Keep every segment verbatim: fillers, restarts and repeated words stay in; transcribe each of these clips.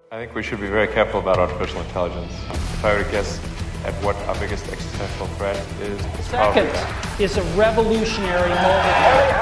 I think we should be very careful about artificial intelligence. If I were to guess at what our biggest existential threat is, it's Second probably is a revolutionary moment.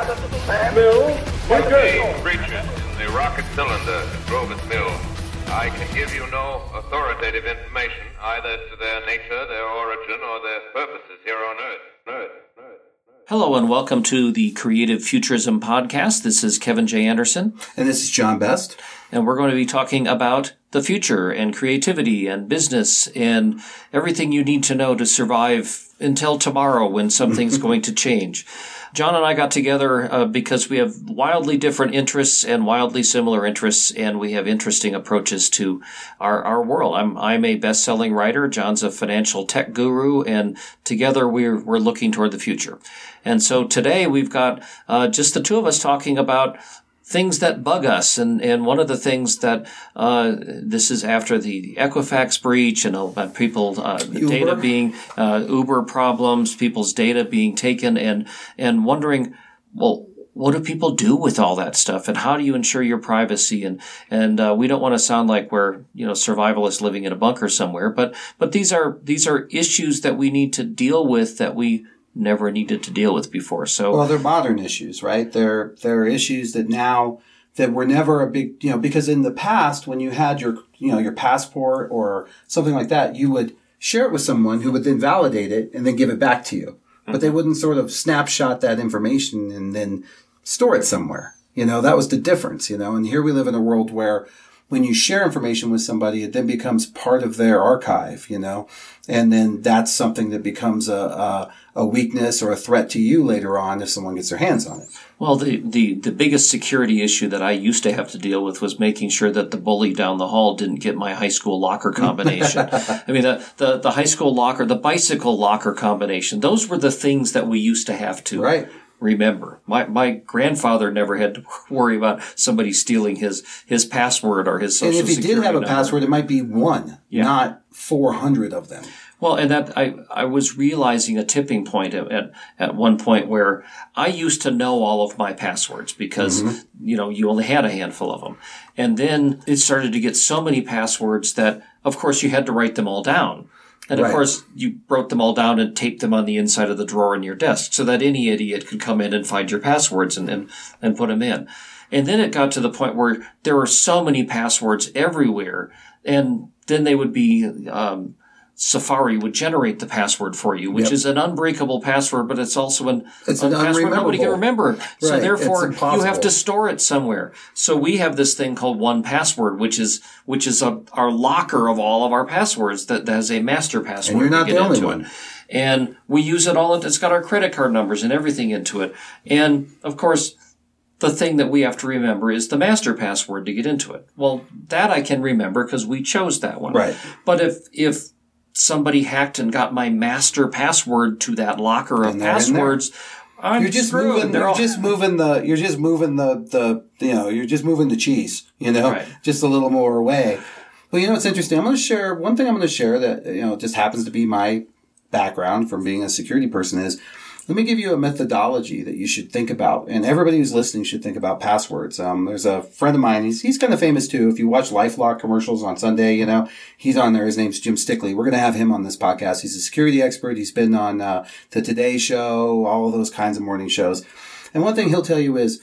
The creatures in the rocket cylinder that drove its mill. I can give you no authoritative information either as to their nature, their origin, or their purposes here on Earth. Earth. Earth. Hello and welcome to the Creative Futurism Podcast. This is Kevin J. Anderson. And this is John Best. And we're going to be talking about the future and creativity and business and everything you need to know to survive until tomorrow when something's going to change. John and I got together uh, because we have wildly different interests and wildly similar interests, and we have interesting approaches to our, our world. I'm I'm a best-selling writer. John's a financial tech guru, and together we're we're looking toward the future. And so today we've got uh, just the two of us talking about things that bug us, and, and one of the things that, uh, this is after the, the Equifax breach and uh, people, uh, the data being, uh, Uber problems, people's data being taken, and, and wondering, well, what do people do with all that stuff, and how do you ensure your privacy? And, and, uh, we don't want to sound like we're, you know, survivalists living in a bunker somewhere, but, but these are, these are issues that we need to deal with that we never needed to deal with before. So, well, they're modern issues, right? They're, they're issues that now that were never a big, you know, because in the past, when you had your, you know, your passport or something like that, you would share it with someone who would then validate it and then give it back to you. Mm-hmm. But they wouldn't sort of snapshot that information and then store it somewhere. You know, that was the difference, you know, and here we live in a world where when you share information with somebody, it then becomes part of their archive, you know, and then that's something that becomes a, a, a weakness or a threat to you later on if someone gets their hands on it. Well, the, the, the biggest security issue that I used to have to deal with was making sure that the bully down the hall didn't get my high school locker combination. I mean, the, the, the high school locker, the bicycle locker combination, those were the things that we used to have to right. remember. My my grandfather never had to worry about somebody stealing his his password or his social security number. And if he did have a number. password, it might be one, yeah. not four hundred of them. Well, and that I I was realizing a tipping point at at, at one point where I used to know all of my passwords because mm-hmm. you know you only had a handful of them, and then it started to get so many passwords that of course you had to write them all down. And of right. course, you wrote them all down and taped them on the inside of the drawer in your desk so that any idiot could come in and find your passwords and, and, and put them in. And then it got to the point where there were so many passwords everywhere. And then they would be, um, Safari would generate the password for you, which yep. is an unbreakable password, but it's also an, it's a an password nobody can remember. Right. So therefore, you have to store it somewhere. So we have this thing called one password, which is which is a, our locker of all of our passwords that, that has a master password. And you're not the only one. It. And we use it all. It's got our credit card numbers and everything into it. And of course, the thing that we have to remember is the master password to get into it. Well, that I can remember because we chose that one. Right. But if if somebody hacked and got my master password to that locker of passwords, I'm you're just screwed. moving. They're You're all... just moving the. You're just moving the, the. You know. You're just moving the cheese. You know. Right. Just a little more away. Well, you know what's interesting? I'm going to share one thing. I'm going to share that you know just happens to be my background from being a security person is. Let me give you a methodology that you should think about, and everybody who's listening should think about passwords. Um, there's a friend of mine. He's he's kind of famous too. If you watch LifeLock commercials on Sunday, you know he's on there. His name's Jim Stickley. We're going to have him on this podcast. He's a security expert. He's been on uh, the Today Show, all of those kinds of morning shows. And one thing he'll tell you is,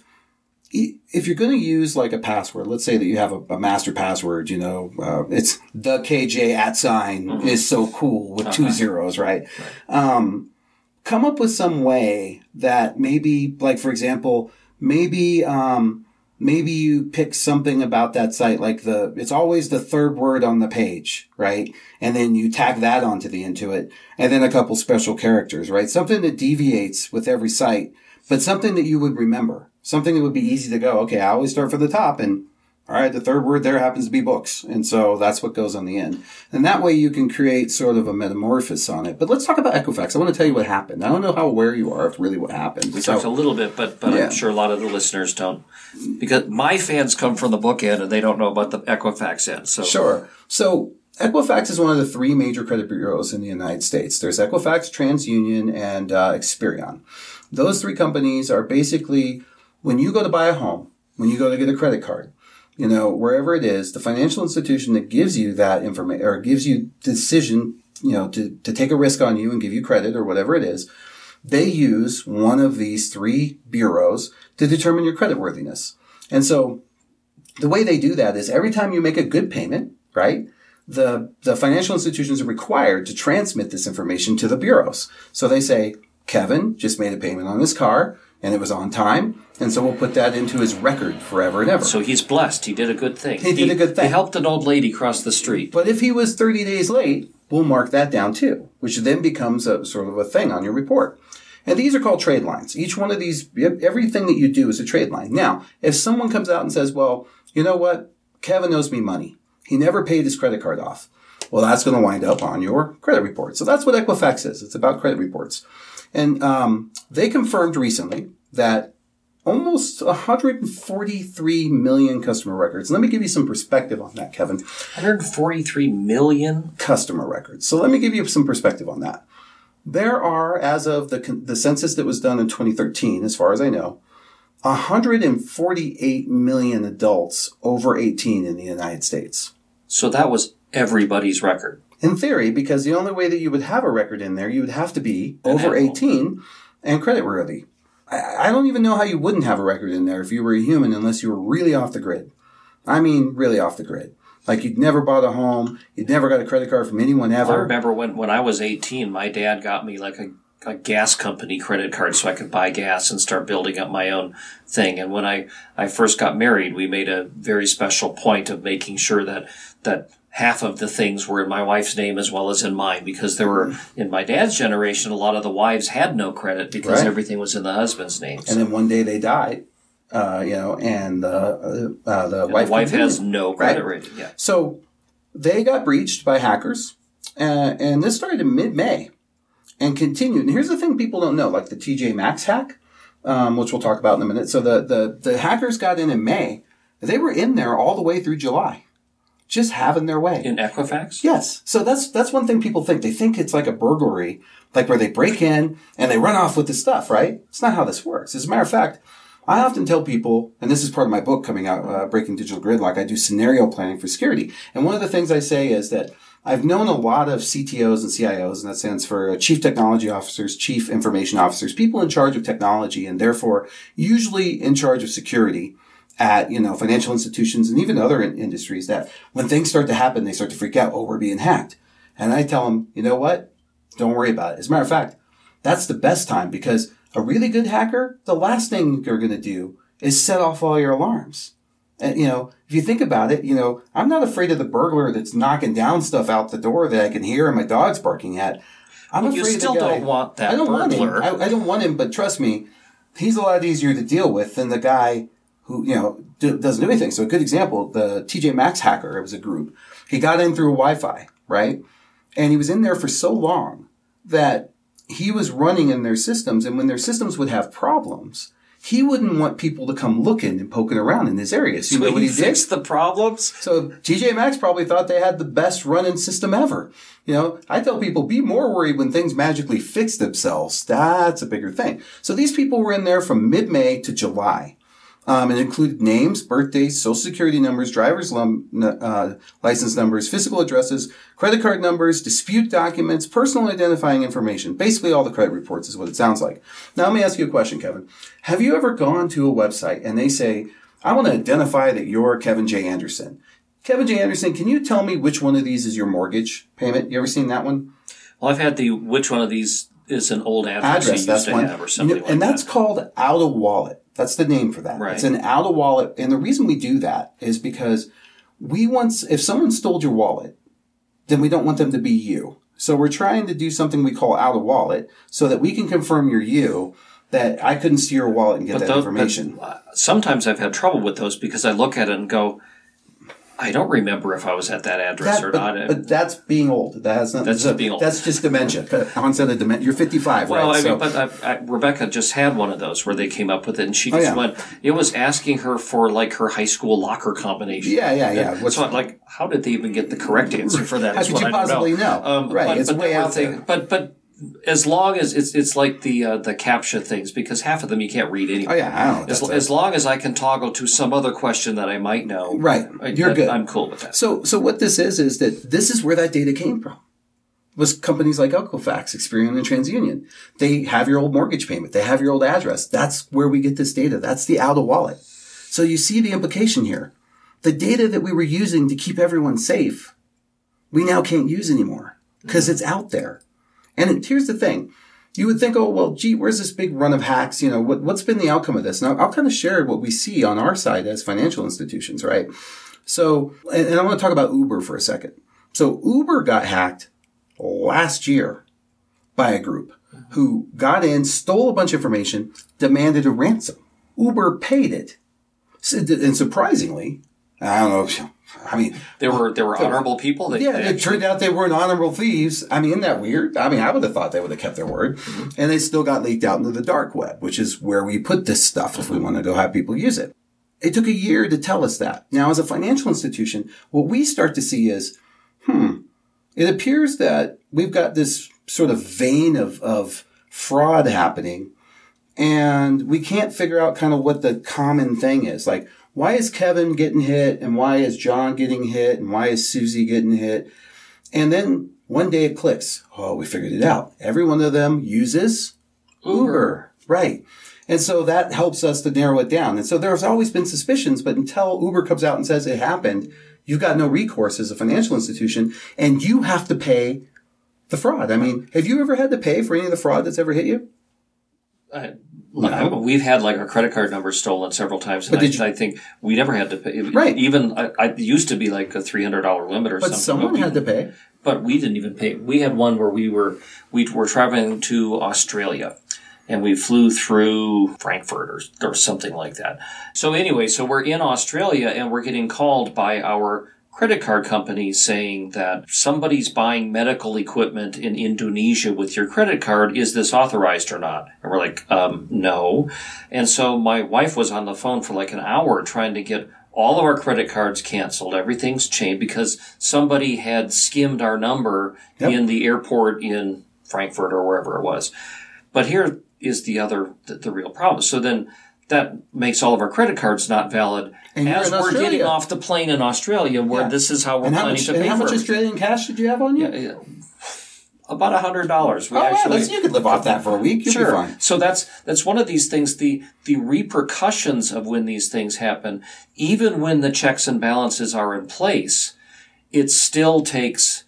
if you're going to use like a password, let's say that you have a, a master password. You know, uh, it's the K J at sign mm-hmm. is so cool with uh-huh. two zeros, right? right. Um, Come up with some way that maybe, like, for example, maybe, um, maybe you pick something about that site, like the, it's always the third word on the page, right? And then you tack that onto the Intuit, and then a couple special characters, right? Something that deviates with every site, but something that you would remember. Something that would be easy to go, okay, I always start from the top, and all right, the third word there happens to be books. And so that's what goes on the end. And that way you can create sort of a metamorphosis on it. But let's talk about Equifax. I want to tell you what happened. I don't know how aware you are of really what happened. We so, talked a little bit, but, but yeah. I'm sure a lot of the listeners don't. Because my fans come from the book end and they don't know about the Equifax end. So Sure. So Equifax is one of the three major credit bureaus in the United States. There's Equifax, TransUnion, and uh, Experian. Those three companies are basically, when you go to buy a home, when you go to get a credit card, you know, wherever it is, the financial institution that gives you that information or gives you decision, you know, to, to take a risk on you and give you credit or whatever it is, they use one of these three bureaus to determine your creditworthiness. And so the way they do that is every time you make a good payment, right, the, the financial institutions are required to transmit this information to the bureaus. So they say, Kevin just made a payment on his car and it was on time. And so we'll put that into his record forever and ever. So he's blessed. He did a good thing. He did a good thing. He helped an old lady cross the street. But if he was thirty days late, we'll mark that down too, which then becomes a sort of a thing on your report. And these are called trade lines. Each one of these, everything that you do is a trade line. Now, if someone comes out and says, well, you know what? Kevin owes me money. He never paid his credit card off. Well, that's going to wind up on your credit report. So that's what Equifax is. It's about credit reports. And um, they confirmed recently that almost one hundred forty-three million customer records. Let me give you some perspective on that, Kevin. one hundred forty-three million? Customer records. So let me give you some perspective on that. There are, as of the the census that was done in twenty thirteen, as far as I know, one hundred forty-eight million adults over eighteen in the United States. So that was everybody's record. In theory, because the only way that you would have a record in there, you would have to be over eighteen and creditworthy. I, I don't even know how you wouldn't have a record in there if you were a human unless you were really off the grid. I mean, really off the grid. Like you'd never bought a home, you'd never got a credit card from anyone ever. I remember when, when I was eighteen, my dad got me like a, a gas company credit card so I could buy gas and start building up my own thing. And when I, I first got married, we made a very special point of making sure that, that half of the things were in my wife's name as well as in mine, because there were, in my dad's generation, a lot of the wives had no credit because right. everything was in the husband's name. So. And then one day they died. Uh, you know, and uh, uh, the and wife, the wife has continued. no credit right. rating. Yeah. So they got breached by hackers, uh, and this started in mid-May and continued. And here's the thing people don't know, like the T J Maxx hack, um, which we'll talk about in a minute. So the, the, the hackers got in in May. They were in there all the way through July, just having their way. In Equifax? Yes. So that's that's one thing people think. They think it's like a burglary, like where they break in and they run off with the stuff, right? It's not how this works. As a matter of fact, I often tell people, and this is part of my book coming out, uh, Breaking Digital Gridlock, I do scenario planning for security. And one of the things I say is that I've known a lot of C T Os and C I Os, and that stands for Chief Technology Officers, Chief Information Officers, people in charge of technology and therefore usually in charge of security at, you know, financial institutions and even other in- industries that when things start to happen, they start to freak out, oh, we're being hacked. And I tell them, you know what? Don't worry about it. As a matter of fact, that's the best time because a really good hacker, the last thing they're going to do is set off all your alarms. And, you know, if you think about it, you know, I'm not afraid of the burglar that's knocking down stuff out the door that I can hear and my dog's barking at. I'm well, afraid you still of the guy. don't want that I don't burglar. want him. I, I don't want him, but trust me, he's a lot easier to deal with than the guy who, you know, do, doesn't do anything. So a good example, the T J Maxx hacker, it was a group. He got in through Wi-Fi, right? And he was in there for so long that he was running in their systems, and when their systems would have problems, he wouldn't want people to come looking and poking around in this area. So, So you know what he he did? fixed the problems? So T J Maxx probably thought they had the best running system ever. You know, I tell people, be more worried when things magically fix themselves. That's a bigger thing. So these people were in there from mid-May to July. Um, it included names, birthdays, social security numbers, driver's lum, uh, license numbers, physical addresses, credit card numbers, dispute documents, personal identifying information. Basically all the credit reports is what it sounds like. Now let me ask you a question, Kevin. Have you ever gone to a website and they say, I want to identify that you're Kevin J. Anderson. Kevin J. Anderson, can you tell me which one of these is your mortgage payment? You ever seen that one? Well, I've had the, which one of these is an old address, Address, you used that's to one. have or something You know, like and that's that. called out of wallet. That's the name for that. Right. It's an out of wallet. And the reason we do that is because we want, if someone stole your wallet, then we don't want them to be you. So we're trying to do something we call out of wallet so that we can confirm you're you, that I couldn't see your wallet and get But that those- information. but, uh, sometimes I've had trouble with those because I look at it and go, I don't remember if I was at that address That- or but, not. but that's being old. That has nothing. That's so just being old. That's just dementia. Onset of dementia. You're fifty-five, Well, right? I So- mean, but I, I, Rebecca just had one of those where they came up with it, and she Oh, just yeah. went. It was asking her for like her high school locker combination. Yeah, yeah, yeah. And What's- so I'm like, how did they even get the correct answer for that? How is could what you I don't possibly know? Um, Right, but, it's but way there were out there. things- But but as long as it's it's like the uh, the CAPTCHA things, because half of them you can't read anyway. Oh yeah, I don't know what As, that's as long as I can toggle to some other question that I might know, Right. I, You're I, good. I'm cool with that. So, so what this is, is that this is where that data came from. It was companies like Equifax, Experian, and TransUnion. They have your old mortgage payment. They have your old address. That's where we get this data. That's the out of wallet. So you see the implication here. The data that we were using to keep everyone safe, we now can't use anymore because it's out there. And it, here's the thing. You would think, oh, well, gee, where's this big run of hacks? You know, what, what's been the outcome of this? Now, I'll kind of share what we see on our side as financial institutions, right? So, and, and I want to talk about Uber for a second. So Uber got hacked last year by a group who got in, stole a bunch of information, demanded a ransom. Uber paid it. And surprisingly, I don't know, I mean, there were there were honorable people. That, yeah, that it actually, turned out they weren't honorable thieves. I mean, isn't that weird? I mean, I would have thought they would have kept their word. Mm-hmm. And they still got leaked out into the dark web, which is where we put this stuff if we want to go have people use it. It took a year to tell us that. Now, as a financial institution, what we start to see is, hmm, it appears that we've got this sort of vein of, of fraud happening, and we can't figure out kind of what the common thing is. Like, why is Kevin getting hit, and why is John getting hit, and why is Susie getting hit? And then one day it clicks. Oh, we figured it out. Every one of them uses Uber. Uber. Right. And so that helps us to narrow it down. And so there's always been suspicions, but until Uber comes out and says it happened, you've got no recourse as a financial institution, and you have to pay the fraud. I mean, have you ever had to pay for any of the fraud that's ever hit you? Uh, no. We've had like our credit card numbers stolen several times, and but did I, you, I think we never had to pay. Right. Even I, I used to be like a three hundred dollar limit or but something. Someone but someone had to pay. But we didn't even pay. We had one where we were we were traveling to Australia, and we flew through Frankfurt or, or something like that. So anyway, so we're in Australia, and we're getting called by our credit card company saying that somebody's buying medical equipment in Indonesia with your credit card. Is this authorized or not? And we're like, um, no. And so my wife was on the phone for like an hour trying to get all of our credit cards canceled. Everything's changed because somebody had skimmed our number yep. in the airport in Frankfurt or wherever it was. But here is the other, the, the real problem. So then that makes all of our credit cards not valid and as we're Australia. getting off the plane in Australia, where yeah. this is how we're and planning much, to pay and how for much it. Australian cash did you have on you? Yeah, yeah. About a hundred dollars. Oh, actually, yeah, you could live off that for a week. You'll sure. be fine. So that's that's one of these things. The the repercussions of when these things happen, even when the checks and balances are in place, it still takes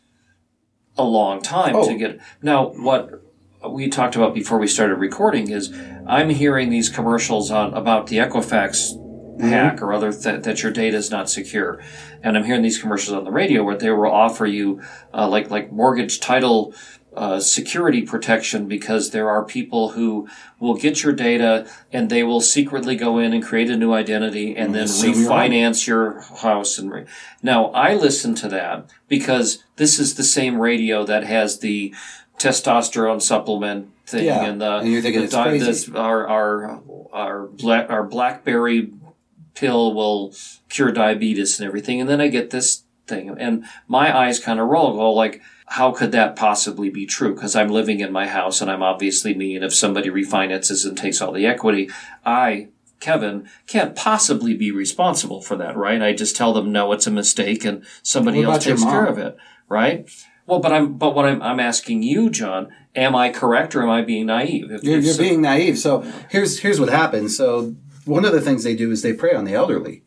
a long time oh. to get. Now, what we talked about before we started recording is I'm hearing these commercials on about the Equifax mm-hmm. hack or other th- that your data is not secure, and I'm hearing these commercials on the radio where they will offer you uh, like like mortgage title uh, security protection because there are people who will get your data and they will secretly go in and create a new identity and then so refinance your house. And re- now I listen to that because this is the same radio that has the testosterone supplement thing yeah. and the and you're thinking the, it's crazy. This, our our our black our BlackBerry pill will cure diabetes and everything, and then I get this thing and my eyes kind of roll. Go like, how could that possibly be true? Because I'm living in my house and I'm obviously me, and if somebody refinances and takes all the equity, I, Kevin, can't possibly be responsible for that, right? I just tell them no, it's a mistake, and somebody else takes care of it, right? Well, but I'm, but what I'm, I'm asking you, John, am I correct or am I being naive? If, you're if you're so, being naive. So here's, here's what happens. So one of the things they do is they prey on the elderly.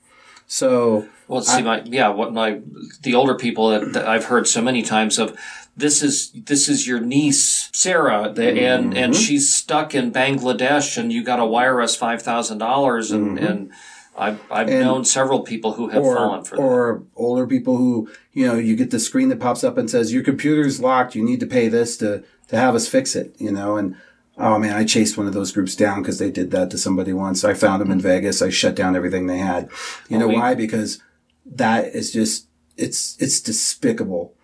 So, well, see, I, my, yeah, what my, the older people that, that I've heard so many times of, this is, this is your niece, Sarah, the, mm-hmm. and, and she's stuck in Bangladesh and you got to wire us five thousand dollars and, mm-hmm. and, I've, I've and, known several people who have or, fallen for that. Or older people who, you know, you get the screen that pops up and says, your computer's locked. You need to pay this to, to have us fix it, you know. And, oh, man, I chased one of those groups down because they did that to somebody once. I found them in Vegas. I shut down everything they had. You know oh, why? Because that is just, it's, it's despicable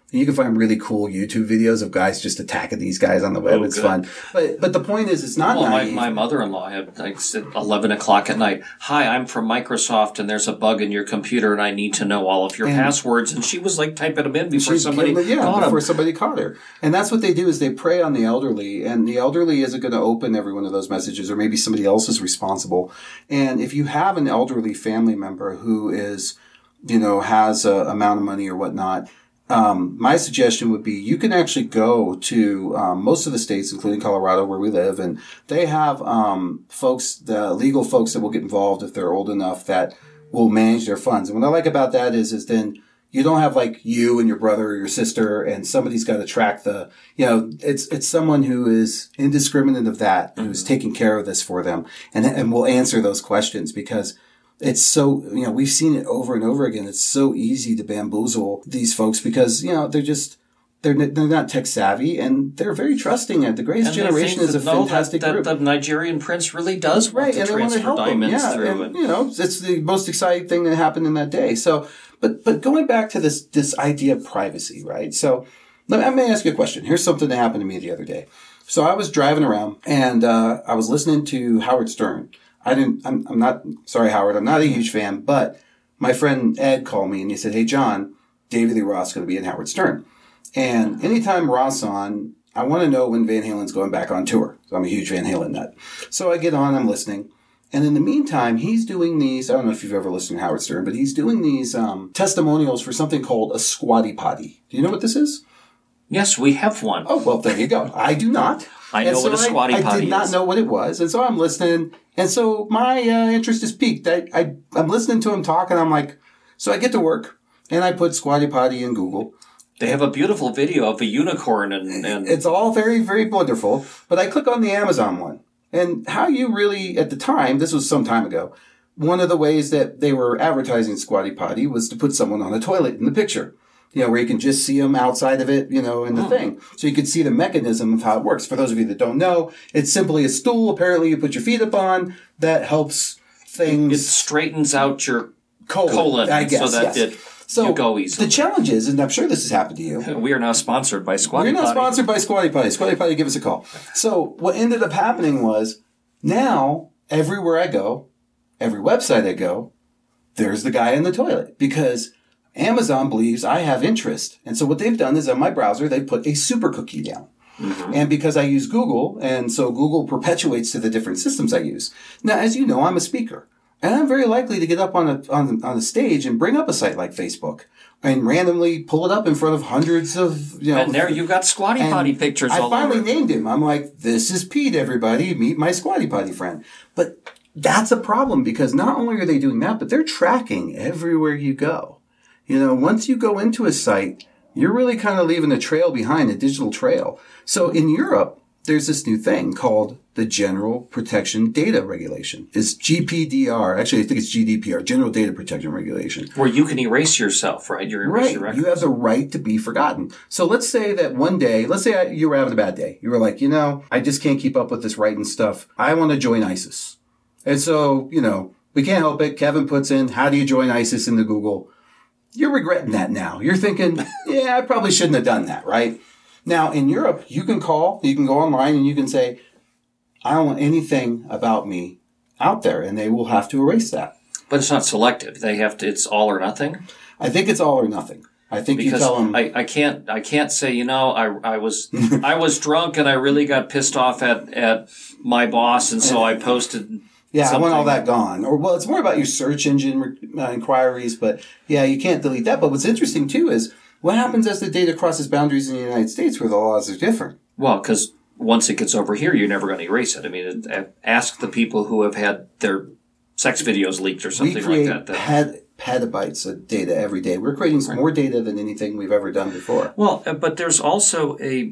And you can find really cool YouTube videos of guys just attacking these guys on the web. Oh, it's good. fun. But but the point is, it's not Well, my, naive. my mother-in-law had like said eleven o'clock at night. Hi, I'm from Microsoft, and there's a bug in your computer, and I need to know all of your And- passwords. And she was like typing them in before She's somebody giving it- yeah, caught before them. somebody caught her. And that's what they do is they prey on the elderly, and the elderly isn't going to open every one of those messages, or maybe somebody else is responsible. And if you have an elderly family member who is, you know, has a amount of money or whatnot, um, my suggestion would be you can actually go to um, most of the states, including Colorado, where we live, and they have um, folks, the legal folks that will get involved if they're old enough that will manage their funds. And what I like about that is, is then you don't have like you and your brother or your sister and somebody's got to track the, you know, it's, it's someone who is indiscriminate of that, mm-hmm. who's taking care of this for them and, and will answer those questions because it's so, you know, we've seen it over and over again. It's so easy to bamboozle these folks because, you know, they're just, they're, they're not tech savvy and they're very trusting. And the Greatest And they Generation think is a that, no, fantastic that, group. that the Nigerian prince really does want Right, to and they want to transfer help them. diamonds Yeah, through. and, And, you know, it's the most exciting thing that happened in that day. So, but but going back to this this idea of privacy, right? So, let me, let me ask you a question. Here's something that happened to me the other day. So I was driving around and uh, I was listening to Howard Stern. I didn't. I'm, I'm not sorry, Howard. I'm not a huge fan, but my friend Ed called me and he said, "Hey, John, David Lee Roth's going to be in Howard Stern." And anytime Roth's on, I want to know when Van Halen's going back on tour. So I'm a huge Van Halen nut. So I get on, I'm listening. And in the meantime, he's doing these, I don't know if you've ever listened to Howard Stern, but he's doing these um, testimonials for something called a squatty potty. Do you know what this is? yes, we have one. Oh, well, there you go. I do not. I And know so what a squatty I, I potty did not is. know what it was. And so I'm listening. And so my uh, interest is piqued. I, I, I'm listening to him talk and I'm like, so I get to work and I put squatty potty in Google. They have a beautiful video of a unicorn and, and It's all very, very wonderful. But I click on the Amazon one. And how you really, at the time, this was some time ago, one of the ways that they were advertising Squatty Potty was to put someone on a toilet in the picture. You know, where you can just see them outside of it, you know, in the Oh. thing. So you could see the mechanism of how it works. For those of you that don't know, it's simply a stool, apparently you put your feet up on, that helps things... it straightens out your colon, colon I guess, so that yes. it, So you go easily. the challenge is, and I'm sure this has happened to you, We are now sponsored by Squatty we're not Potty. sponsored by Squatty Potty. Squatty Potty, give us a call. So what ended up happening was now everywhere I go, every website I go, there's the guy in the toilet because Amazon believes I have interest. And so what they've done is on my browser, they put a super cookie down. Mm-hmm. And because I use Google, and so Google perpetuates to the different systems I use. Now, as you know, I'm a speaker. And I'm very likely to get up on a, on, on a stage and bring up a site like Facebook and randomly pull it up in front of hundreds of, you know. And there you've got Squatty and Potty pictures I all finally over. named him. I'm like, this is Pete, everybody. Meet my Squatty Potty friend. But that's a problem because not only are they doing that, but they're tracking everywhere you go. You know, once you go into a site, you're really kind of leaving a trail behind, a digital trail. So in Europe, there's this new thing called the General Protection Data Regulation. It's G P D R. Actually, I think it's G D P R, General Data Protection Regulation. Where you can erase yourself, right? You erase Right. your records. You have the right to be forgotten. So let's say that one day, let's say I, you were having a bad day. You were like, you know, I just can't keep up with this writing stuff. I want to join ISIS. And so, you know, we can't help it. Kevin puts in, how do you join ISIS into Google? You're regretting that now. You're thinking, yeah, I probably shouldn't have done that, right? Now, in Europe, you can call, you can go online and you can say, I don't want anything about me out there, and they will have to erase that. But it's not selective. They have to. It's all or nothing. I think it's all or nothing. I think Because you tell them. I, I can't I can't say, you know, I I was I was drunk and I really got pissed off at, at my boss and so I posted Yeah, I want all something. that gone. Or, well, it's more about your search engine uh, inquiries, but yeah, you can't delete that. But what's interesting, too, is what happens as the data crosses boundaries in the United States where the laws are different? Well, because once it gets over here, you're never going to erase it. I mean, it, uh, ask the people who have had their sex videos leaked or We something create like that. that pet, petabytes of data every day. We're creating some more data than anything we've ever done before. Well, uh, but there's also a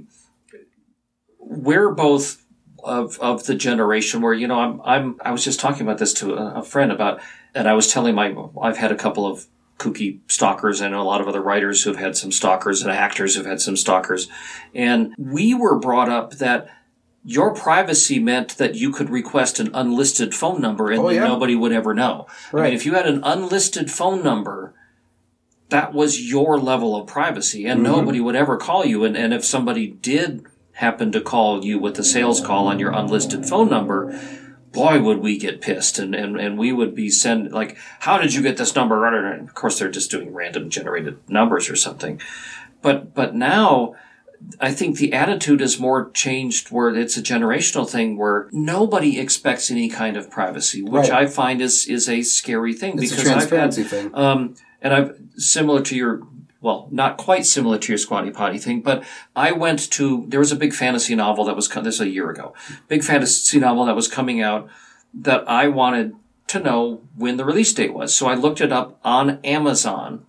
we're both of of the generation where, you know, I'm I'm I was just talking about this to a, a friend about, and I was telling my I've had a couple of kooky stalkers and a lot of other writers who've had some stalkers and actors who've had some stalkers, and we were brought up that your privacy meant that you could request an unlisted phone number and Oh, then yeah. nobody would ever know. I Right. mean, if you had an unlisted phone number, that was your level of privacy, and mm-hmm. nobody would ever call you. And, and if somebody did happen to call you with a sales call on your unlisted phone number, boy, would we get pissed. And, and, and we would be sent, like, how did you get this number? And of course, they're just doing random generated numbers or something. But, but now, I think the attitude is more changed where it's a generational thing where nobody expects any kind of privacy, which right. I find is, is a scary thing. It's because a transparency I've had, thing. Um, and I've, similar to your, well, not quite similar to your Squatty Potty thing, but I went to, there was a big fantasy novel that was, this was a year ago, big fantasy novel that was coming out that I wanted to know when the release date was. So I looked it up on Amazon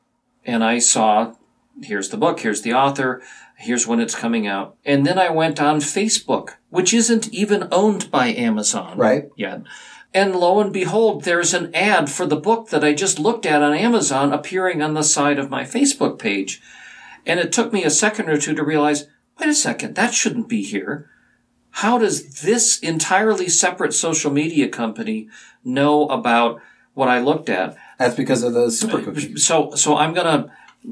and I saw, here's the book, here's the author, here's when it's coming out. And then I went on Facebook, which isn't even owned by Amazon right. yet. And lo and behold, there's an ad for the book that I just looked at on Amazon appearing on the side of my Facebook page. And it took me a second or two to realize, wait a second, that shouldn't be here. How does this entirely separate social media company know about what I looked at? That's because of the super cookies. So, so I'm gonna,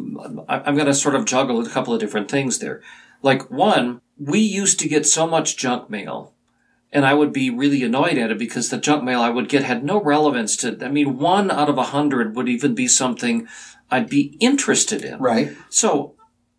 I'm gonna sort of juggle a couple of different things there. Like, one, we used to get so much junk mail, and I would be really annoyed at it because the junk mail I would get had no relevance to, I mean, one out of a hundred would even be something I'd be interested in. Right. So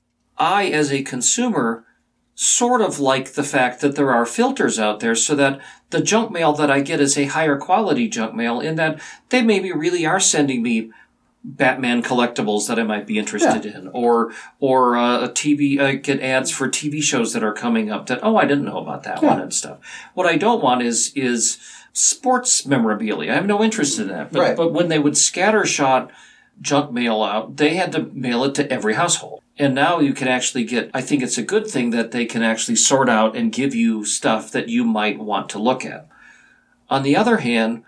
I, as a consumer, sort of like the fact that there are filters out there so that the junk mail that I get is a higher quality junk mail in that they maybe really are sending me Batman collectibles that I might be interested yeah. in, or or uh, a T V uh, get ads for T V shows that are coming up that oh I didn't know about that yeah. one and stuff. What I don't want is is sports memorabilia. I have no interest in that. But right. but when they would scattershot junk mail out, they had to mail it to every household. And now you can actually get, I think it's a good thing that they can actually sort out and give you stuff that you might want to look at. On the other hand,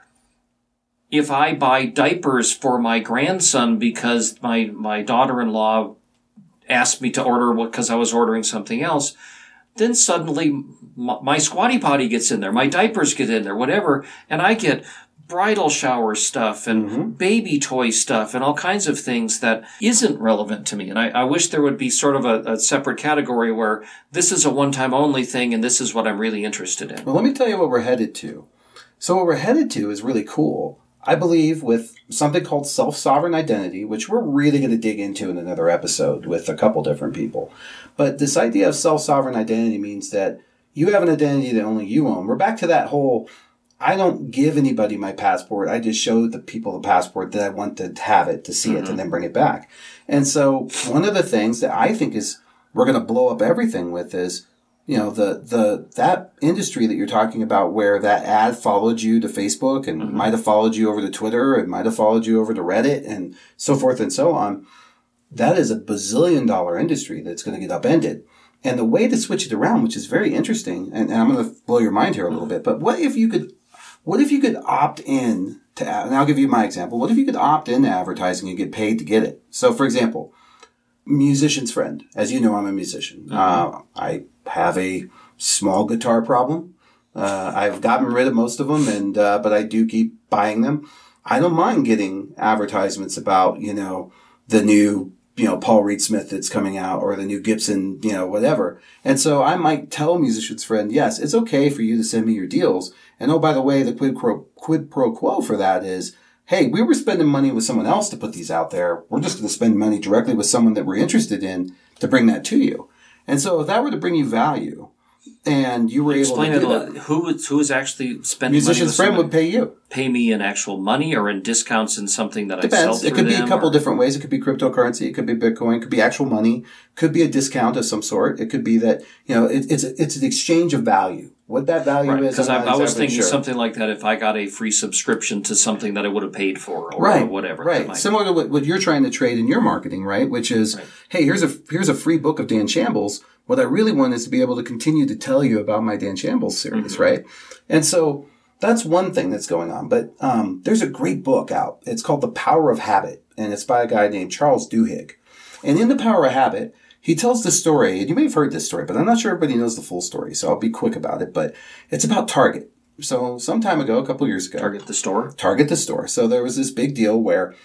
if I buy diapers for my grandson because my, my daughter-in-law asked me to order because I was ordering something else, then suddenly my, my Squatty Potty gets in there, my diapers get in there, whatever, and I get bridal shower stuff and mm-hmm. baby toy stuff and all kinds of things that isn't relevant to me. And I, I wish there would be sort of a, a separate category where this is a one-time only thing and this is what I'm really interested in. Well, let me tell you what we're headed to. So what we're headed to is really cool. I believe with something called self-sovereign identity, which we're really going to dig into in another episode with a couple different people. But this idea of self-sovereign identity means that you have an identity that only you own. We're back to that whole, I don't give anybody my passport. I just show the people the passport that I want to have it, to see mm-hmm. it, and then bring it back. And so one of the things that I think is we're going to blow up everything with is, you know, the, the, that industry that you're talking about where that ad followed you to Facebook and mm-hmm. might have followed you over to Twitter and might have followed you over to Reddit and so forth and so on. That is a bazillion dollar industry that's going to get upended. And the way to switch it around, which is very interesting, and, and I'm going to blow your mind here a little bit, but what if you could, what if you could opt in to, and I'll give you my example. What if you could opt in to advertising and get paid to get it? So for example, musician's friend. As you know, I'm a musician. Mm-hmm. Uh, I have a small guitar problem. Uh, I've gotten rid of most of them, and uh, but I do keep buying them. I don't mind getting advertisements about, you know, the new, you know, Paul Reed Smith that's coming out or the new Gibson, you know, whatever. And so I might tell a musician's friend, yes, it's okay for you to send me your deals. And oh, by the way, the quid pro, quid pro quo for that is, hey, we were spending money with someone else to put these out there. We're just going to spend money directly with someone that we're interested in to bring that to you. And so if that were to bring you value and you were Explain able to it do that, who is, who is actually spending musician's money with friend would pay you. Pay me in actual money or in discounts in something that Depends. I sell through It could be them, a couple or? different ways. It could be cryptocurrency. It could be Bitcoin. It could be actual money. It could be a discount of some sort. It could be that, you know, it, it's a, it's an exchange of value. What that value right, is, because I, I was thinking sure. something like that. If I got a free subscription to something that I would have paid for, or, right, or whatever, right, similar to what, what you're trying to trade in your marketing, right? Which is, right. hey, here's a here's a free book of Dan Shambles. What I really want is to be able to continue to tell you about my Dan Shambles series, mm-hmm. right? And so that's one thing that's going on. But um, there's a great book out. It's called The Power of Habit, and it's by a guy named Charles Duhigg. And in The Power of Habit, he tells the story, and you may have heard this story, but I'm not sure everybody knows the full story, so I'll be quick about it. But it's about Target. So some time ago, a couple years ago. Target the store? Target the store. So there was this big deal where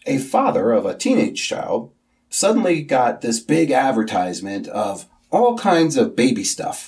a father of a teenage child suddenly got this big advertisement of all kinds of baby stuff.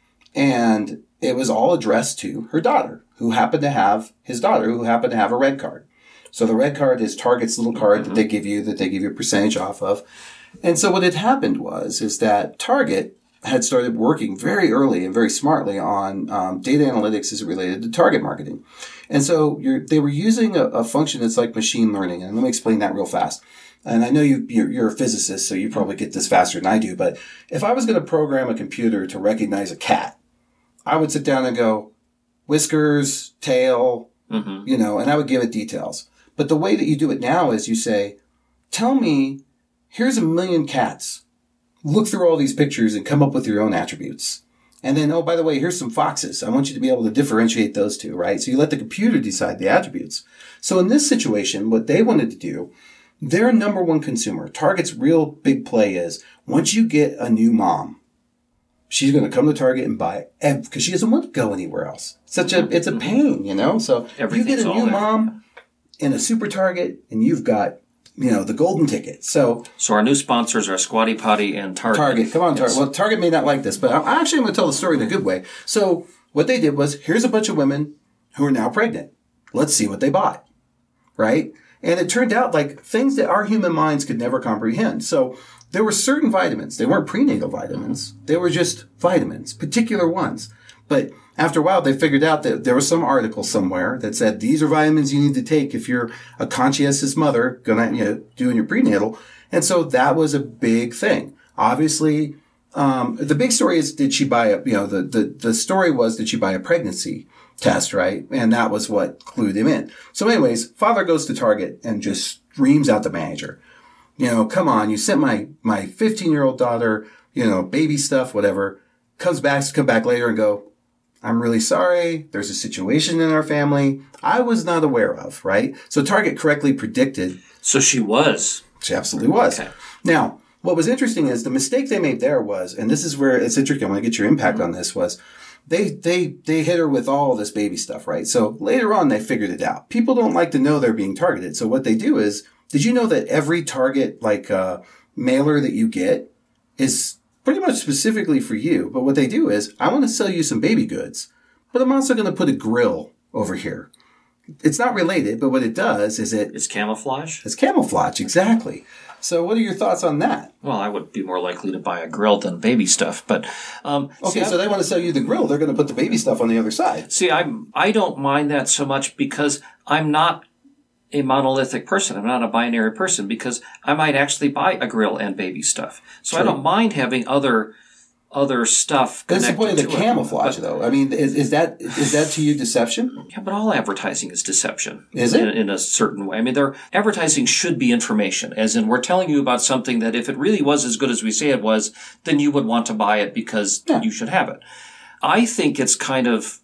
And it was all addressed to her daughter, who happened to have, his daughter, who happened to have a red card. So the red card is Target's little card mm-hmm. that they give you, that they give you a percentage off of. And so what had happened was, is that Target had started working very early and very smartly on um, data analytics as related to target marketing. And so you're, they were using a, a function that's like machine learning. And let me explain that real fast. And I know you, you're, you're a physicist, so you probably get this faster than I do. But if I was going to program a computer to recognize a cat, I would sit down and go, whiskers, tail, mm-hmm. you know, and I would give it details. But the way that you do it now is you say, tell me, here's a million cats. Look through all these pictures and come up with your own attributes. And then, oh, by the way, here's some foxes. I want you to be able to differentiate those two, right? So you let the computer decide the attributes. So in this situation, what they wanted to do, their number one consumer, Target's real big play is, once you get a new mom, she's going to come to Target and buy it because she doesn't want to go anywhere else. Such a, it's a pain, you know? So you get a new mom in a super Target and you've got, you know, the golden ticket. So, so our new sponsors are Squatty Potty and Target. Target. Come on, Target. Yes. Well, Target may not like this, but I actually am going to tell the story in a good way. So what they did was, here's a bunch of women who are now pregnant. Let's see what they bought. Right? And it turned out like things that our human minds could never comprehend. So there were certain vitamins. They weren't prenatal vitamins. They were just vitamins, particular ones. But after a while, they figured out that there was some article somewhere that said, these are vitamins you need to take if you're a conscientious mother gonna, you know, doing your prenatal. And so that was a big thing. Obviously, um, the big story is, did she buy a, you know, the, the, the story was, did she buy a pregnancy test, right? And that was what clued him in. So anyways, father goes to Target and just screams out the manager. You know, come on, you sent my, my fifteen-year-old daughter, you know, baby stuff, whatever, comes back, come back later and go, I'm really sorry. There's a situation in our family I was not aware of, right? So Target correctly predicted. So she was. She absolutely was. Okay. Now, what was interesting is the mistake they made there was, and this is where it's interesting, I want to get your impact mm-hmm. on this, was they, they, they hit her with all this baby stuff, right? So later on, they figured it out. People don't like to know they're being targeted. So what they do is, did you know that every Target, like, uh, mailer that you get is pretty much specifically for you? But what they do is, I want to sell you some baby goods, but I'm also going to put a grill over here. It's not related, but what it does is it... It's camouflage? It's camouflage, exactly. So what are your thoughts on that? Well, I would be more likely to buy a grill than baby stuff, but... Um, okay, see, so they want to sell you the grill. They're going to put the baby stuff on the other side. See, I'm, I don't mind that so much because I'm not a monolithic person. I'm not a binary person because I might actually buy a grill and baby stuff. So True. I don't mind having other other stuff connected to it. That's the point of the camouflage, but, though. I mean, is, is that is that to you deception? Yeah, but all advertising is deception. Is it? In, in a certain way. I mean, their advertising should be information, as in we're telling you about something that if it really was as good as we say it was, then you would want to buy it because yeah. you should have it. I think it's kind of,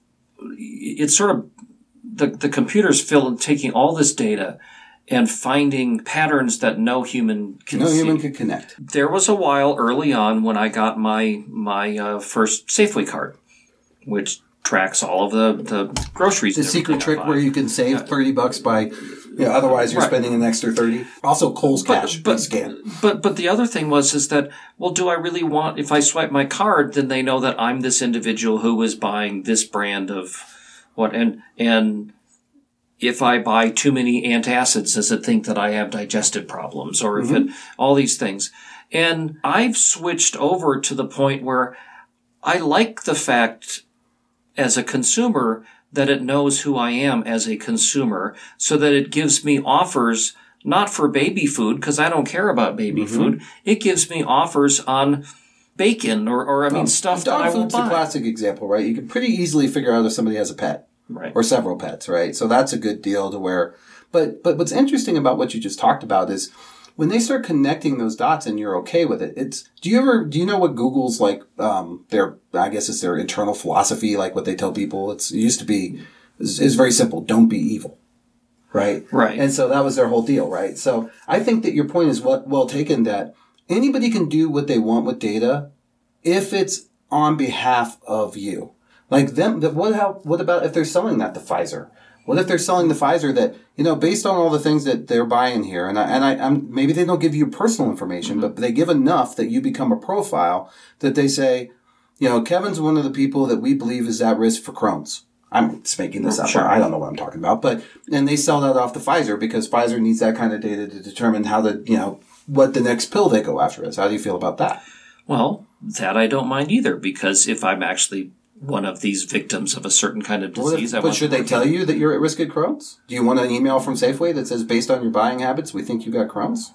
it's sort of, the, the computer's fill, taking all this data and finding patterns that no human can no see. human can connect. There was a while early on when I got my my uh, first Safeway card, which tracks all of the, the groceries. The secret trick where you can save yeah. thirty bucks by, you know, otherwise you're right. spending an extra thirty. Also, Kohl's Cash but, but, scan. But but the other thing was is that, well, do I really want, if I swipe my card, then they know that I'm this individual who is buying this brand of what, and and if I buy too many antacids, does it think that I have digestive problems, or if mm-hmm. it, all these things. And I've switched over to the point where I like the fact as a consumer that it knows who I am as a consumer, so that it gives me offers not for baby food, because I don't care about baby mm-hmm. food. It gives me offers on bacon or, or I mean, um, stuff that I will buy. Dog food's a classic example, right? You can pretty easily figure out if somebody has a pet. Right. Or several pets, right? So that's a good deal to where, but, but what's interesting about what you just talked about is when they start connecting those dots and you're okay with it, it's, do you ever, do you know what Google's like, um, their, I guess it's their internal philosophy, like what they tell people? It's, it used to be, it's, it's very simple. Don't be evil. Right? Right. And so that was their whole deal, right? So I think that your point is well, well taken, that anybody can do what they want with data if it's on behalf of you. Like them, what how, what about if they're selling that to Pfizer What if they're selling the Pfizer that, you know, based on all the things that they're buying here, and I, and I, I'm, maybe they don't give you personal information, mm-hmm. but they give enough that you become a profile that they say, you know, Kevin's one of the people that we believe is at risk for Crohn's. I'm just making this up. Sure. I don't know what I'm talking about, but, and they sell that off to Pfizer because Pfizer needs that kind of data to determine how the, you know, what the next pill they go after is. How do you feel about that? Well, that I don't mind either, because if I'm actually one of these victims of a certain kind of disease. Well, if, but should they tell you that you're at risk of Crohn's? Do you want an email from Safeway that says, based on your buying habits, we think you got Crohn's?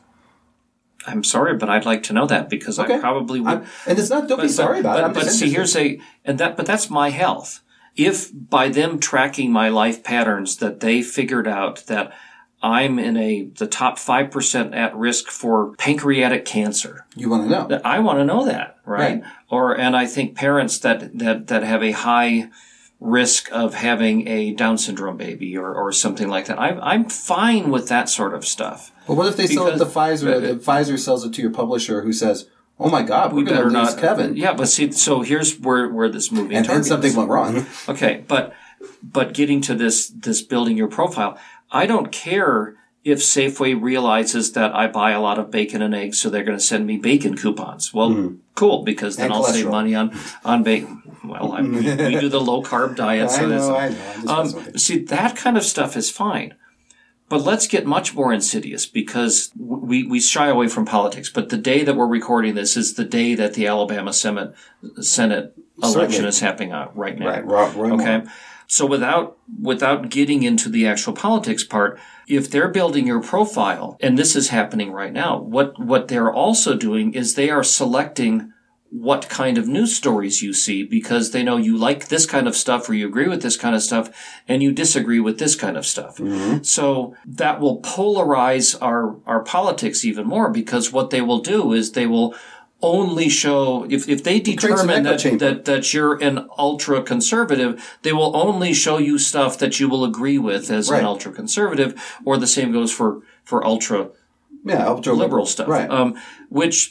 I'm sorry, but I'd like to know that because okay. I probably would. I'm, and it's not, don't but, be sorry but, about but, it. I'm but just see, here's a, and that, but that's my health. If by them tracking my life patterns that they figured out that I'm in a the top five percent at risk for pancreatic cancer. You want to know. That I want to know that, right? right? Or and I think parents that, that, that have a high risk of having a Down syndrome baby or, or something like that. I'm I'm fine with that sort of stuff. But what if they because, sell it to Pfizer? Uh, the Pfizer sells it to your publisher who says, "Oh my God, we're we going to lose not, Kevin." Yeah, but see, so here's where where this movie and then something went wrong. Okay, but but getting to this this building your profile. I don't care if Safeway realizes that I buy a lot of bacon and eggs, so they're going to send me bacon coupons. Well, mm-hmm. cool, because then and I'll save money on, on bacon. Well, I, we, we do the low-carb diet. So I know, that's, I know. Um, see, that kind of stuff is fine. But let's get much more insidious because we, we shy away from politics. But the day that we're recording this is the day that the Alabama Senate, Senate election Certainly. is happening out right now. Right, right, right okay. More. So without without getting into the actual politics part, if they're building your profile, and this is happening right now, what what they're also doing is they are selecting what kind of news stories you see because they know you like this kind of stuff or you agree with this kind of stuff and you disagree with this kind of stuff. Mm-hmm. So that will polarize our, our politics even more because what they will do is they will only show, if, if they determine that, that, that you're an ultra conservative, they will only show you stuff that you will agree with as right. an ultra conservative, or the same goes for, for ultra, yeah, ultra liberal stuff. Right. Um, which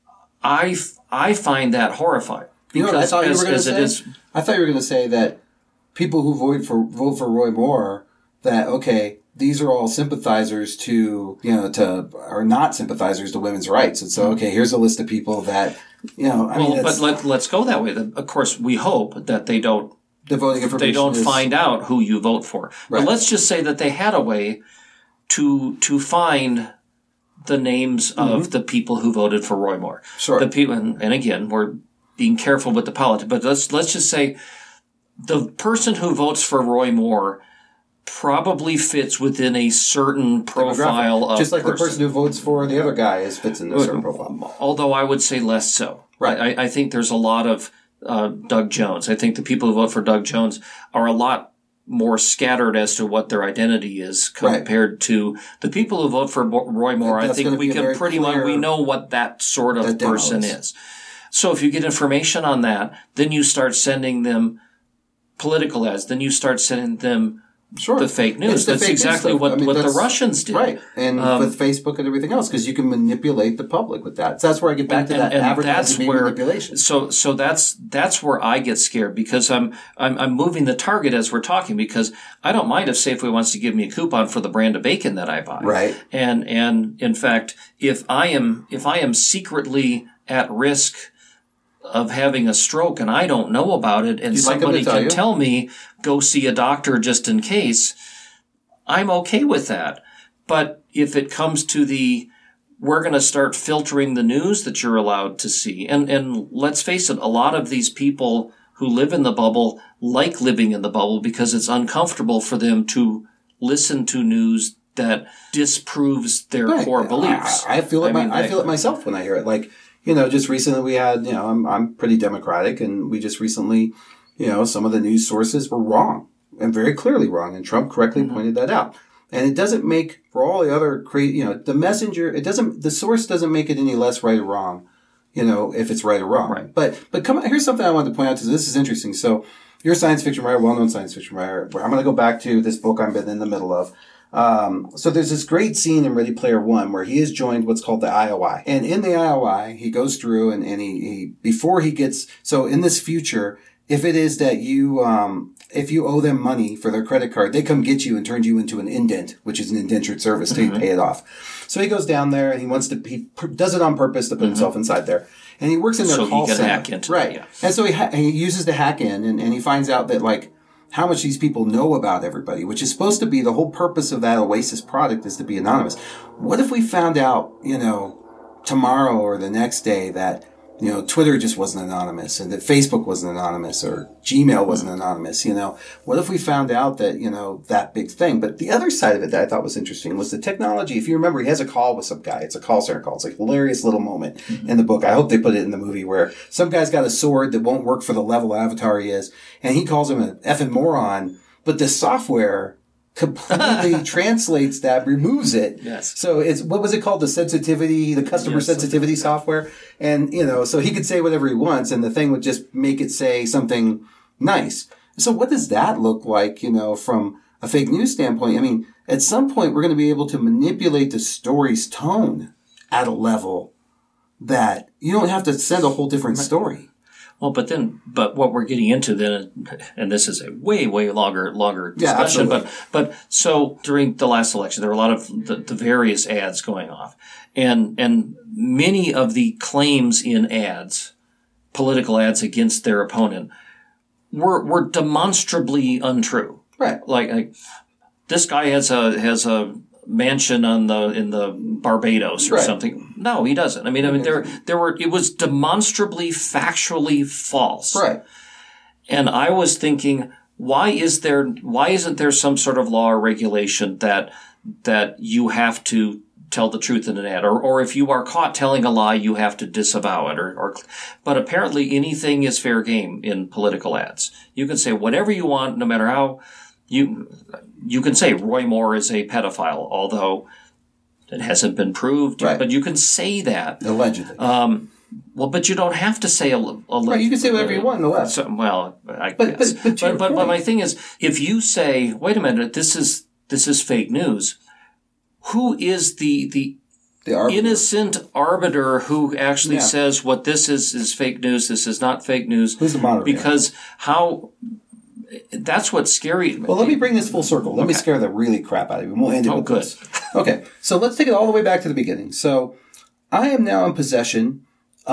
I, I find that horrifying. You know what I thought as, you were going to say? Is, I thought you were going to say that people who vote for, vote for Roy Moore, that, okay, these are all sympathizers to, you know, to, or not sympathizers to women's rights. And so, okay, here's a list of people that, you know, I well, mean, but let, let's go that way. Of course, we hope that they don't, the voting information they don't is, find out who you vote for. Right. But let's just say that they had a way to, to find the names mm-hmm. of the people who voted for Roy Moore. Sure. The people, and, and again, we're being careful with the politics, but let's, let's just say the person who votes for Roy Moore probably fits within a certain profile of just like person. the person who votes for the other guy is fits in a certain profile. Although I would say less so. Right. I, I think there's a lot of uh, Doug Jones. I think the people who vote for Doug Jones are a lot more scattered as to what their identity is compared right. to the people who vote for Roy Moore. I think we can pretty much we know what that sort of person is. So if you get information on that, then you start sending them political ads. Then you start sending them Sure. the fake news. The That's fake exactly news what, I mean, what the Russians did. Right. And um, with Facebook and everything else, because you can manipulate the public with that. So that's where I get back and, to that and, and advertising where, manipulation. So, so that's, that's where I get scared because I'm, I'm, I'm moving the target as we're talking because I don't mind if Safeway wants to give me a coupon for the brand of bacon that I buy. Right. And, and in fact, if I am, if I am secretly at risk of having a stroke and I don't know about it and You'd somebody like tell can you? tell me, go see a doctor just in case, I'm okay with that. But if it comes to the, we're going to start filtering the news that you're allowed to see. And, and let's face it, a lot of these people who live in the bubble like living in the bubble because it's uncomfortable for them to listen to news that disproves their right. core beliefs. I, I feel it. I, mean, my, I feel it myself when I hear it. Like, you know, just recently we had, you know, I'm, I'm pretty democratic and we just recently, you know, some of the news sources were wrong. And very clearly wrong, and Trump correctly mm-hmm. pointed that out. And it doesn't make, for all the other, cra- you know, the messenger, it doesn't, the source doesn't make it any less right or wrong, you know, if it's right or wrong. Right. But, but come on, here's something I wanted to point out to. This is interesting. So, you're a science fiction writer, well-known science fiction writer. I'm going to go back to this book I've been in the middle of. Um, so there's this great scene in Ready Player One where he has joined what's called the I O I. And in the I O I, he goes through and, and he, he, before he gets, so in this future, if it is that you, um, if you owe them money for their credit card, they come get you and turn you into an indent, which is an indentured service till mm-hmm. you pay it off. So he goes down there and he wants to, he does it on purpose to put mm-hmm. himself inside there. And he works in their so call he can center. Hack into right. It, yeah. And so he, ha- he uses to hack in and, and he finds out that like how much these people know about everybody, which is supposed to be the whole purpose of that Oasis product is to be anonymous. What if we found out, you know, tomorrow or the next day that, you know, Twitter just wasn't anonymous and that Facebook wasn't anonymous or Gmail wasn't anonymous, you know? What if we found out that, you know, that big thing? But the other side of it that I thought was interesting was the technology. If you remember, he has a call with some guy. It's a call center call. It's like a hilarious little moment mm-hmm. in the book. I hope they put it in the movie where some guy's got a sword that won't work for the level avatar he is. And he calls him an effing moron. But the software completely translates that, removes it. Yes. So it's, what was it called? The sensitivity, the customer yes, sensitivity software. And, you know, so he could say whatever he wants and the thing would just make it say something nice. So what does that look like, you know, from a fake news standpoint? I mean, at some point we're going to be able to manipulate the story's tone at a level that you don't have to send a whole different story. Well, but then, but what we're getting into then, and this is a way, way longer, longer discussion, yeah, but, but so during the last election, there were a lot of the, the various ads going off and, and many of the claims in ads, political ads against their opponent were, were demonstrably untrue. Right. Like, like this guy has a, has a, mansion on the in the Barbados or right. something. No, he doesn't. I mean, I mean, there there were. It was demonstrably, factually false. Right. And I was thinking, why is there? Why isn't there some sort of law or regulation that that you have to tell the truth in an ad, or or if you are caught telling a lie, you have to disavow it, or or. But apparently, anything is fair game in political ads. You can say whatever you want, no matter how. You you can say Roy Moore is a pedophile, although it hasn't been proved. Right. But you can say that. Allegedly. Um, well, but you don't have to say a, allegedly. Right, you can say whatever you want in the West. So, well, I but, guess. But, but, but, but, but my thing is, if you say, wait a minute, this is this is fake news, who is the the, the arbiter. innocent arbiter who actually yeah. says what this is is fake news, this is not fake news? Who's the moderator? Because how... That's what's scary. Well, let me bring this full circle. Let okay. me scare the really crap out of you. We'll end it oh, with good. this. Okay, so let's take it all the way back to the beginning. So I am now in possession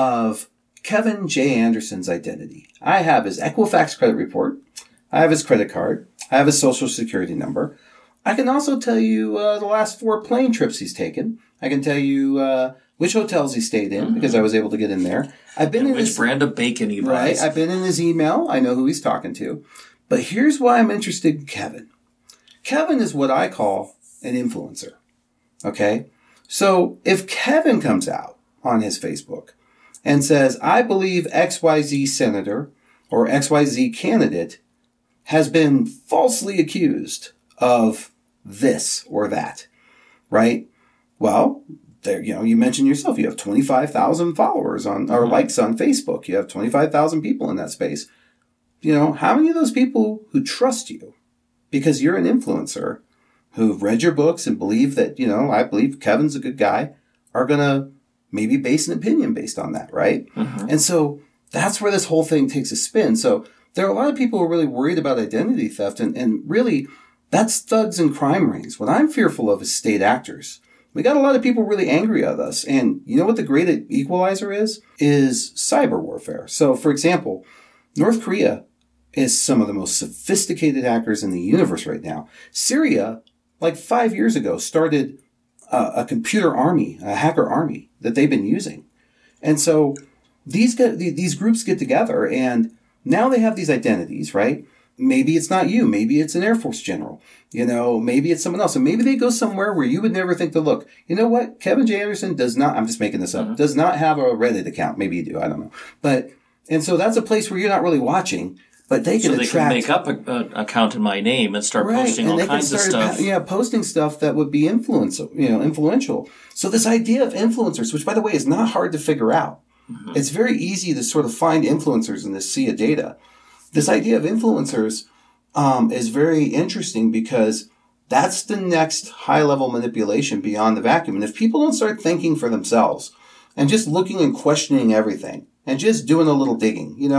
of Kevin J. Anderson's identity. I have his Equifax credit report. I have his credit card. I have his social security number. I can also tell you uh, the last four plane trips he's taken. I can tell you uh, which hotels he stayed in mm-hmm. because I was able to get in there. I've been and in which his, brand of bacon he buys. Right. I've been in his email. I know who he's talking to. But here's why I'm interested in Kevin. Kevin is what I call an influencer. Okay? So if Kevin comes out on his Facebook and says, I believe X Y Z senator or X Y Z candidate has been falsely accused of this or that, right? Well, there, you know, you mentioned yourself, you have twenty-five thousand followers on, or likes on Facebook. You have twenty-five thousand people in that space. You know, how many of those people who trust you because you're an influencer who've read your books and believe that, you know, I believe Kevin's a good guy are going to maybe base an opinion based on that, right? Mm-hmm. And so that's where this whole thing takes a spin. So there are a lot of people who are really worried about identity theft and, and really that's thugs and crime rings. What I'm fearful of is state actors. We got a lot of people really angry at us. And you know what the great equalizer is? Is cyber warfare. So for example, North Korea is some of the most sophisticated hackers in the universe right now. Syria, like five years ago, started a, a computer army, a hacker army that they've been using. And so these get, these groups get together and now they have these identities, right? Maybe it's not you. Maybe it's an Air Force general. You know, maybe it's someone else. And maybe they go somewhere where you would never think to look. You know what? Kevin J. Anderson does not, I'm just making this up, mm-hmm. does not have a Reddit account. Maybe you do. I don't know. But, and so that's a place where you're not really watching. But they can so they attract, can make up an account in my name and start right, posting and all they kinds can of start, stuff. Yeah, posting stuff that would be influential, you know, influential. So this idea of influencers, which by the way is not hard to figure out, mm-hmm. it's very easy to sort of find influencers in this sea of data. This idea of influencers um, is very interesting because that's the next high-level manipulation beyond the vacuum. And if people don't start thinking for themselves and just looking and questioning everything and just doing a little digging, you know.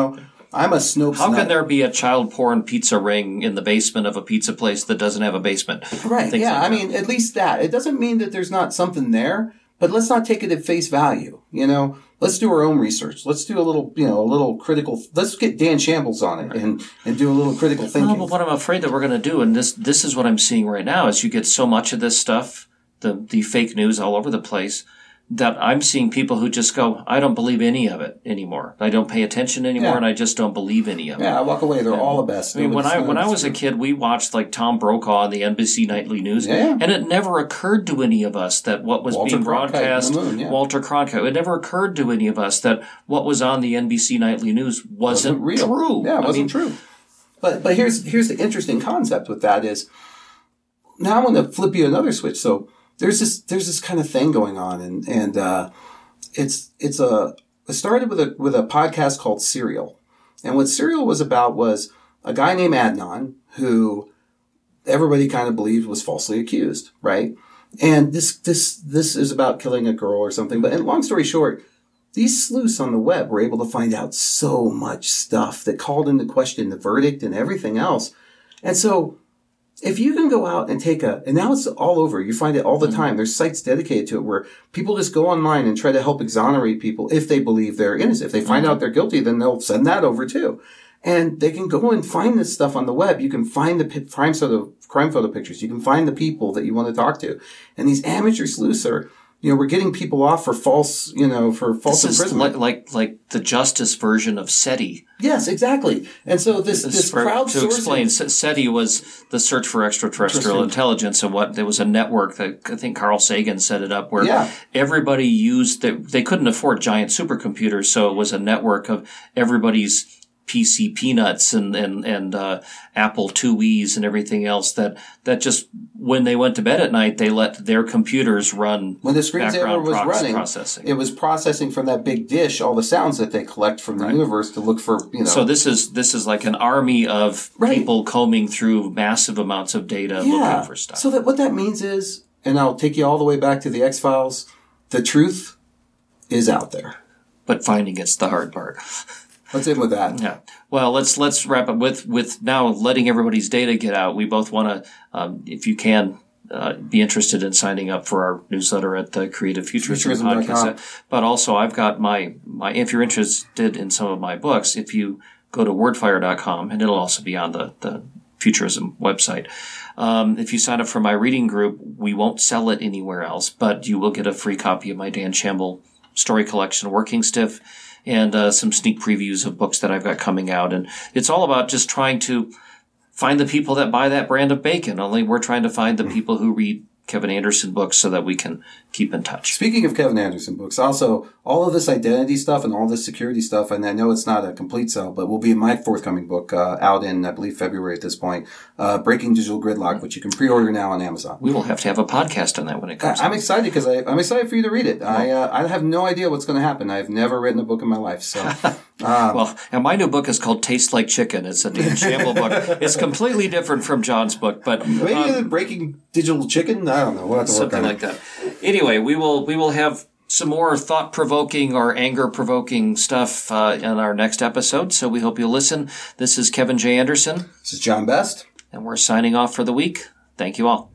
I'm a Snopes How nut. can there be a child porn pizza ring in the basement of a pizza place that doesn't have a basement? Right, Things yeah, like I that. mean, at least that. It doesn't mean that there's not something there, but let's not take it at face value, you know? Let's do our own research. Let's do a little, you know, a little critical, let's get Dan Shambles on it and, and do a little critical thinking. No, but what I'm afraid that we're going to do, and this this is what I'm seeing right now, is you get so much of this stuff, the the fake news all over the place, that I'm seeing people who just go, I don't believe any of it anymore. I don't pay attention anymore, Yeah. and I just don't believe any of it. Yeah, I walk away. They're all the best. I mean, when I Nobody's- when I was a nobody's- kid, we watched like Tom Brokaw on the N B C Nightly News, Yeah. and it never occurred to any of us that what was Walter being Cronkite and broadcast, the Moon, yeah. Walter Cronkite, it never occurred to any of us that what was on the N B C Nightly News wasn't, wasn't real. true. Yeah, it I wasn't mean, true. But but here's here's the interesting concept with that is now I want to flip you another switch. So there's this there's this kind of thing going on, and and uh, it's it's a it started with a with a podcast called Serial, and what Serial was about was a guy named Adnan who everybody kind of believed was falsely accused, right? And this this this is about killing a girl or something. But and long story short, these sleuths on the web were able to find out so much stuff that called into question the verdict and everything else. And so if you can go out and take a, and now it's all over, you find it all the time. There's sites dedicated to it where people just go online and try to help exonerate people if they believe they're innocent. If they find out they're guilty, then they'll send that over too. And they can go and find this stuff on the web. You can find the pi- crime photo, crime photo pictures. You can find the people that you want to talk to. And these amateur sleuths are, you know, we're getting people off for false, you know, for false This is imprisonment. like, like like the justice version of SETI. Yes, exactly. And so this, This this for- crowdsourcing. to explain, S- SETI was the search for extraterrestrial Terrestrial. intelligence, and what there was a network that I think Carl Sagan set it up, where Yeah. everybody used the, they couldn't afford giant supercomputers, so it was a network of everybody's P C Peanuts and and and uh, Apple two E's and everything else that that just when they went to bed at night they let their computers run When the screensaver background was prox- running, processing. it was processing from that big dish all the sounds that they collect from the universe to look for, you know. So this is this is like an army of Right. people combing through massive amounts of data looking for stuff. So that what that means is, and I'll take you all the way back to the X-Files, the truth is out there. But finding it's the hard part. Let's end with that. Yeah. Well, let's let's wrap up with with now letting everybody's data get out. We both want to, um, if you can, uh, be interested in signing up for our newsletter at the Creative Futurism Futurism dot com. Podcast. But also, I've got my my. If you're interested in some of my books, if you go to wordfire dot com, and it'll also be on the the Futurism website. Um, if you sign up for my reading group, we won't sell it anywhere else, but you will get a free copy of my Dan Shamble story collection, Working Stiff, and uh, some sneak previews of books that I've got coming out. And it's all about just trying to find the people that buy that brand of bacon. Only we're trying to find the people who read Kevin Anderson books so that we can keep in touch. Speaking of Kevin Anderson books, also all of this identity stuff and all this security stuff, and I know it's not a complete sell, but will be in my forthcoming book uh, out in, I believe, February at this point, uh, Breaking Digital Gridlock, which you can pre-order now on Amazon. We will have to have a podcast on that when it comes I'm out. excited because I'm excited for you to read it. I uh, I have no idea what's going to happen. I've never written a book in my life, so Well, and my new book is called Taste Like Chicken. It's a Dan Shamble book. It's completely different from John's book, but maybe um, Breaking Digital Chicken. I don't know. We'll have to work something on like it. that. Anyway, we will we will have some more thought-provoking or anger-provoking stuff uh, in our next episode, so we hope you'll listen. This is Kevin J. Anderson, This is John Best. and we're signing off for the week. Thank you all.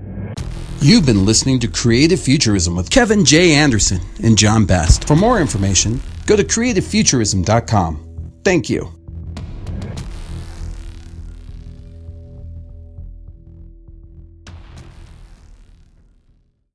You've been listening to Creative Futurism with Kevin J. Anderson and John Best. For more information, go to creative futurism dot com. Thank you.